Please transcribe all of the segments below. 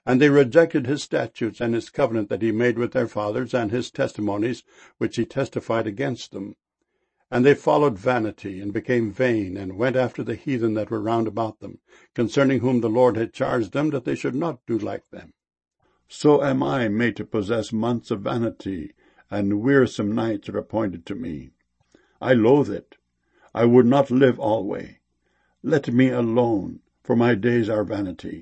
And they rejected his statutes and his covenant that he made with their fathers, and his testimonies which he testified against them. And they followed vanity, and became vain, and went after the heathen that were round about them, concerning whom the Lord had charged them that they should not do like them. So am I made to possess months of vanity, and wearisome nights are appointed to me. I loathe it. I would not live alway. Let me alone, for my days are vanity.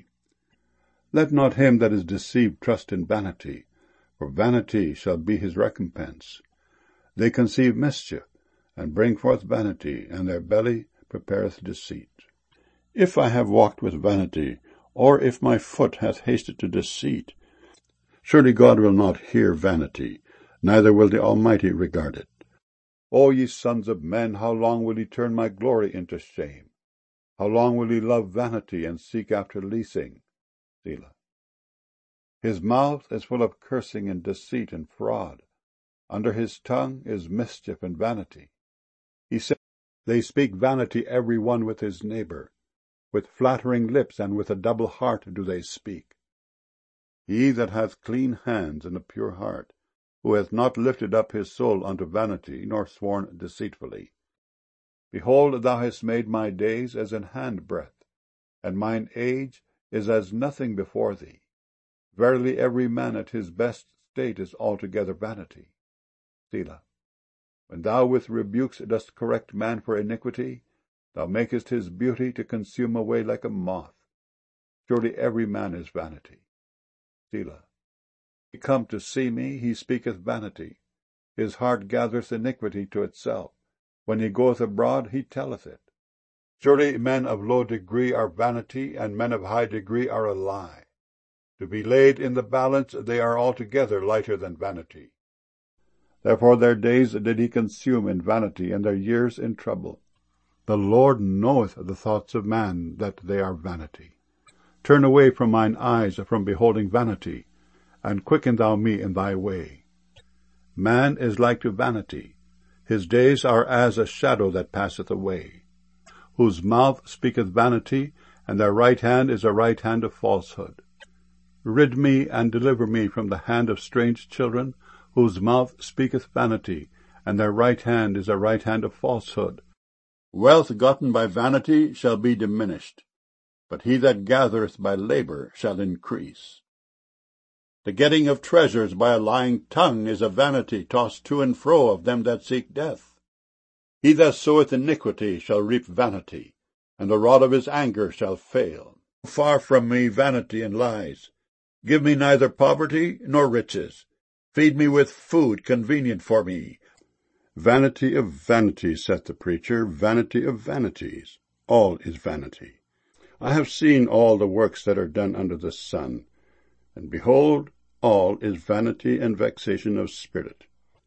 Let not him that is deceived trust in vanity, for vanity shall be his recompense. They conceive mischief, and bring forth vanity, and their belly prepareth deceit. If I have walked with vanity, or if my foot hath hasted to deceit, surely God will not hear vanity, neither will the Almighty regard it. O ye sons of men, how long will ye turn my glory into shame? How long will ye love vanity, and seek after leasing? Selah. His mouth is full of cursing and deceit and fraud. Under his tongue is mischief and vanity. He said, they speak vanity every one with his neighbor. With flattering lips and with a double heart do they speak. He that hath clean hands and a pure heart, who hath not lifted up his soul unto vanity, nor sworn deceitfully. Behold, thou hast made my days as an handbreadth, and mine age is as nothing before thee. Verily every man at his best state is altogether vanity. Selah. When thou with rebukes dost correct man for iniquity, thou makest his beauty to consume away like a moth. Surely every man is vanity. Selah. He come to see me, he speaketh vanity. His heart gathereth iniquity to itself. When he goeth abroad, he telleth it. Surely men of low degree are vanity, and men of high degree are a lie. To be laid in the balance, they are altogether lighter than vanity. Therefore their days did he consume in vanity, and their years in trouble. The Lord knoweth the thoughts of man, that they are vanity. Turn away from mine eyes from beholding vanity, and quicken thou me in thy way. Man is like to vanity. His days are as a shadow that passeth away. Whose mouth speaketh vanity, and their right hand is a right hand of falsehood. Rid me and deliver me from the hand of strange children, whose mouth speaketh vanity, and their right hand is a right hand of falsehood. Wealth gotten by vanity shall be diminished, but he that gathereth by labor shall increase. The getting of treasures by a lying tongue is a vanity tossed to and fro of them that seek death. He that soweth iniquity shall reap vanity, and the rod of his anger shall fail. Far from me vanity and lies. Give me neither poverty nor riches. Feed me with food convenient for me. Vanity of vanities, saith the preacher, vanity of vanities. All is vanity. I have seen all the works that are done under the sun, and behold, all is vanity and vexation of spirit.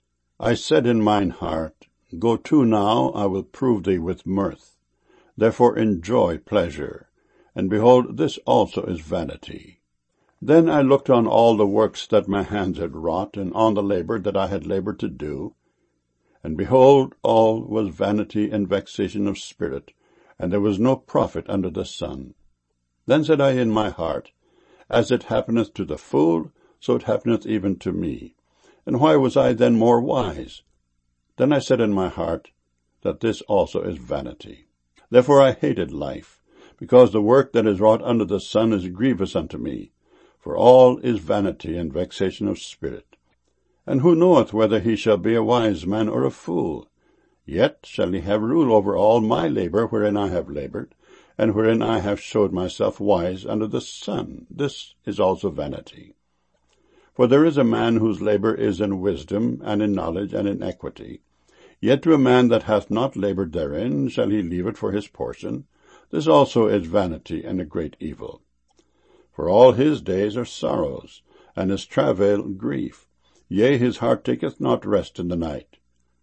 I said in mine heart, Go to now, I will prove thee with mirth. Therefore enjoy pleasure, and behold, this also is vanity. Then I looked on all the works that my hands had wrought, and on the labor that I had labored to do, and behold, all was vanity and vexation of spirit, and there was no profit under the sun. Then said I in my heart, As it happeneth to the fool, so it happeneth even to me. And why was I then more wise? Then I said in my heart, that this also is vanity. Therefore I hated life, because the work that is wrought under the sun is grievous unto me. For all is vanity and vexation of spirit. And who knoweth whether he shall be a wise man or a fool? Yet shall he have rule over all my labor wherein I have labored, and wherein I have showed myself wise under the sun. This is also vanity. For there is a man whose labor is in wisdom, and in knowledge, and in equity. Yet to a man that hath not labored therein shall he leave it for his portion. This also is vanity and a great evil. For all his days are sorrows, and his travail grief. Yea, his heart taketh not rest in the night.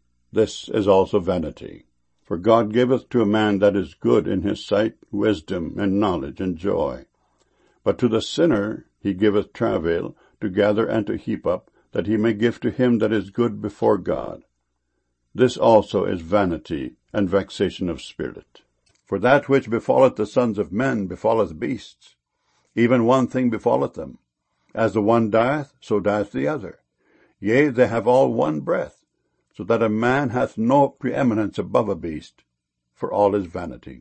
This is also vanity. For God giveth to a man that is good in his sight wisdom, and knowledge, and joy. But to the sinner he giveth travail, to gather and to heap up, that he may give to him that is good before God. This also is vanity and vexation of spirit. For that which befalleth the sons of men befalleth beasts. Even one thing befalleth them, As the one dieth, so dieth the other. Yea, they have all one breath, so that a man hath no preeminence above a beast, for all is vanity.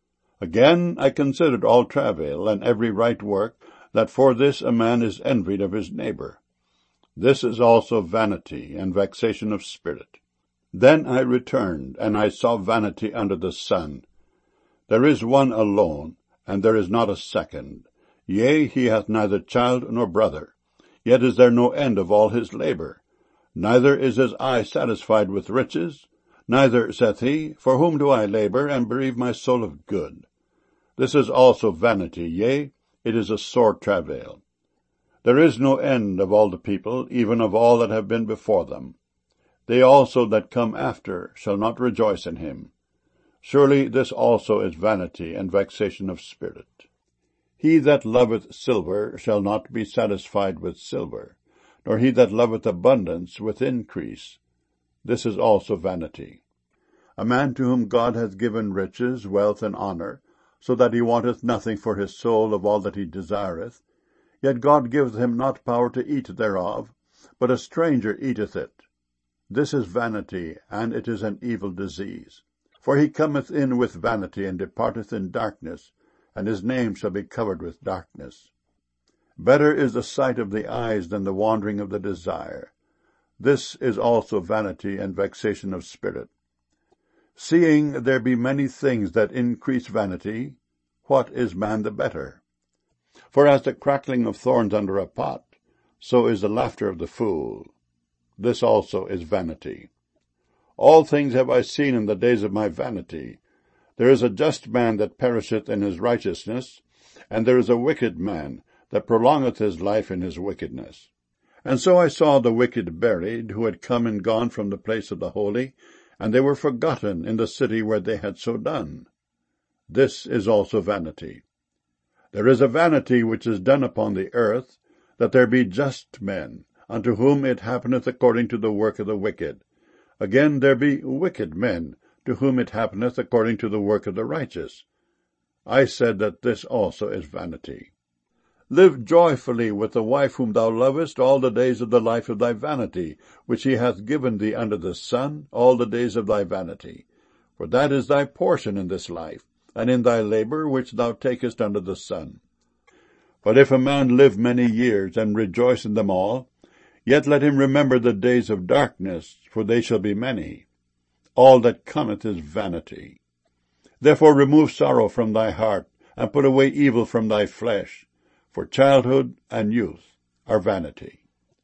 Again I considered all travail, and every right work, that for this a man is envied of his neighbor. This is also vanity and vexation of spirit. Then I returned, and I saw vanity under the sun. There is one alone, and there is not a second. Yea, he hath neither child nor brother. Yet is there no end of all his labor. Neither is his eye satisfied with riches. Neither saith he, For whom do I labor, and bereave my soul of good? This is also vanity, yea, it is a sore travail. There is no end of all the people, even of all that have been before them. They also that come after shall not rejoice in him. Surely this also is vanity and vexation of spirit. He that loveth silver shall not be satisfied with silver, nor he that loveth abundance with increase. This is also vanity. A man to whom God hath given riches, wealth, and honour, so that he wanteth nothing for his soul of all that he desireth, yet God giveth him not power to eat thereof, but a stranger eateth it. This is vanity, and it is an evil disease. For he cometh in with vanity, and departeth in darkness, and his name shall be covered with darkness. Better is the sight of the eyes than the wandering of the desire. This is also vanity and vexation of spirit. Seeing there be many things that increase vanity, what is man the better? For as the crackling of thorns under a pot, so is the laughter of the fool. This also is vanity. All things have I seen in the days of my vanity. There is a just man that perisheth in his righteousness, and there is a wicked man that prolongeth his life in his wickedness. And so I saw the wicked buried, who had come and gone from the place of the holy, and they were forgotten in the city where they had so done. This is also vanity. There is a vanity which is done upon the earth, that there be just men, unto whom it happeneth according to the work of the wicked. Again there be wicked men, to whom it happeneth according to the work of the righteous. I said that this also is vanity. Live joyfully with the wife whom thou lovest all the days of the life of thy vanity, which he hath given thee under the sun, all the days of thy vanity. For that is thy portion in this life, and in thy labor which thou takest under the sun. But if a man live many years, and rejoice in them all, yet let him remember the days of darkness, for they shall be many. All that cometh is vanity. Therefore remove sorrow from thy heart, and put away evil from thy flesh, for childhood and youth are vanity.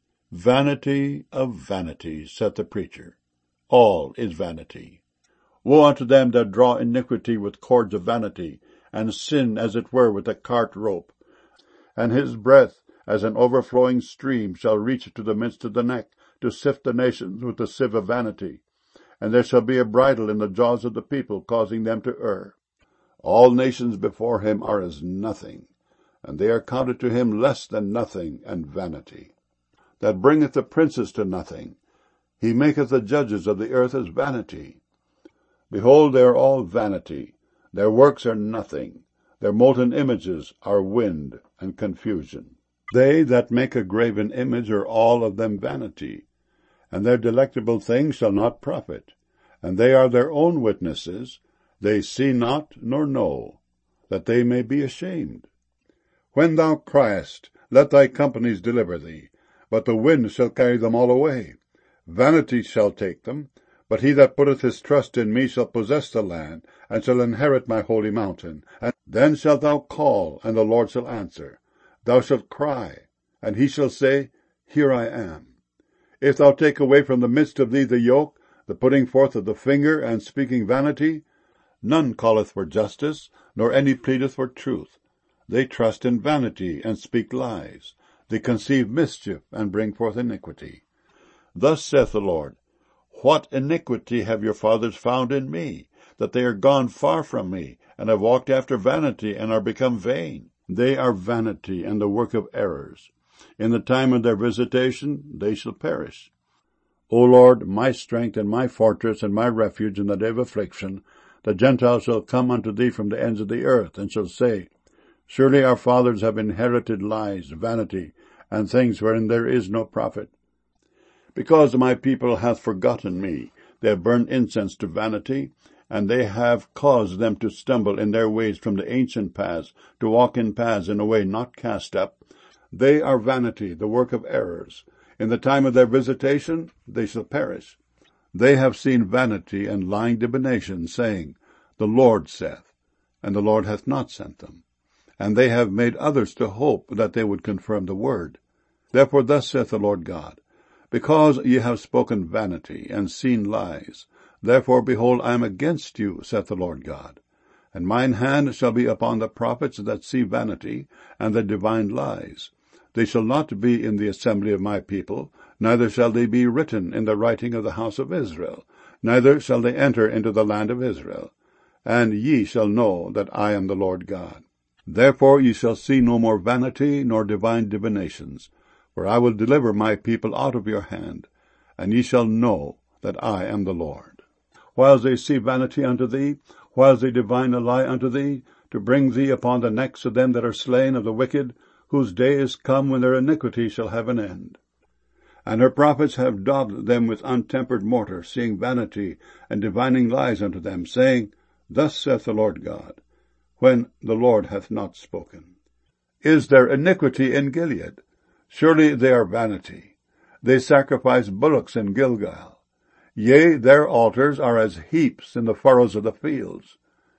Vanity of vanities, saith the preacher. All is vanity. Woe unto them that draw iniquity with cords of vanity, and sin as it were with a cart rope. And his breath as an overflowing stream shall reach to the midst of the neck, to sift the nations with the sieve of vanity. And there shall be a bridle in the jaws of the people, causing them to err. All nations before him are as nothing, and they are counted to him less than nothing and vanity. That bringeth the princes to nothing. He maketh the judges of the earth as vanity. Behold, they are all vanity. Their works are nothing. Their molten images are wind and confusion. They that make a graven image are all of them vanity, and their delectable things shall not profit. And they are their own witnesses. They see not nor know, that they may be ashamed. When thou criest, let thy companies deliver thee, but the wind shall carry them all away. Vanity shall take them, but he that putteth his trust in me shall possess the land, and shall inherit my holy mountain. And then shalt thou call, and the Lord shall answer. Thou shalt cry, and he shall say, Here I am. If thou take away from the midst of thee the yoke, the putting forth of the finger, and speaking vanity, none calleth for justice, nor any pleadeth for truth. They trust in vanity, and speak lies. They conceive mischief, and bring forth iniquity. Thus saith the Lord, What iniquity have your fathers found in me, that they are gone far from me, and have walked after vanity, and are become vain? They are vanity, and the work of errors. In the time of their visitation they shall perish. O Lord, my strength and my fortress and my refuge in the day of affliction, the Gentiles shall come unto thee from the ends of the earth, and shall say, Surely our fathers have inherited lies, vanity, and things wherein there is no profit. Because my people hath forgotten me, they have burned incense to vanity, and they have caused them to stumble in their ways from the ancient paths, to walk in paths in a way not cast up. They are vanity, the work of errors. In the time of their visitation they shall perish. They have seen vanity and lying divination, saying, The Lord saith, and the Lord hath not sent them. And they have made others to hope that they would confirm the word. Therefore thus saith the Lord God, Because ye have spoken vanity, and seen lies, therefore, behold, I am against you, saith the Lord God. And mine hand shall be upon the prophets that see vanity, and that divine lies. They shall not be in the assembly of my people, neither shall they be written in the writing of the house of Israel, neither shall they enter into the land of Israel. And ye shall know that I am the Lord God. Therefore ye shall see no more vanity, nor divine divinations, for I will deliver my people out of your hand, and ye shall know that I am the Lord. Whiles they see vanity unto thee, whiles they divine a lie unto thee, to bring thee upon the necks of them that are slain of the wicked, whose day is come when their iniquity shall have an end. And her prophets have daubed them with untempered mortar, seeing vanity, and divining lies unto them, saying, Thus saith the Lord God, when the Lord hath not spoken. Is there iniquity in Gilead? Surely they are vanity. They sacrifice bullocks in Gilgal. Yea, their altars are as heaps in the furrows of the fields.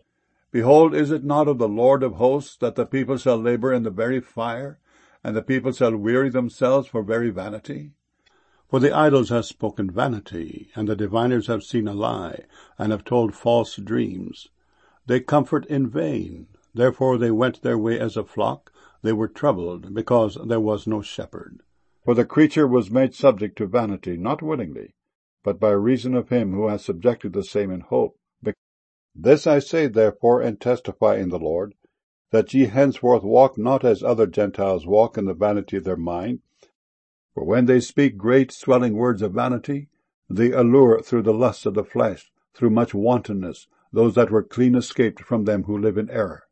Behold, is it not of the Lord of hosts that the people shall labor in the very fire, and the people shall weary themselves for very vanity? For the idols have spoken vanity, and the diviners have seen a lie, and have told false dreams. They comfort in vain, therefore they went their way as a flock, they were troubled, because there was no shepherd. For the creature was made subject to vanity, not willingly, but by reason of him who hath subjected the same in hope. This I say therefore, and testify in the Lord, that ye henceforth walk not as other Gentiles walk in the vanity of their mind. For when they speak great swelling words of vanity, they allure through the lusts of the flesh, through much wantonness, those that were clean escaped from them who live in error.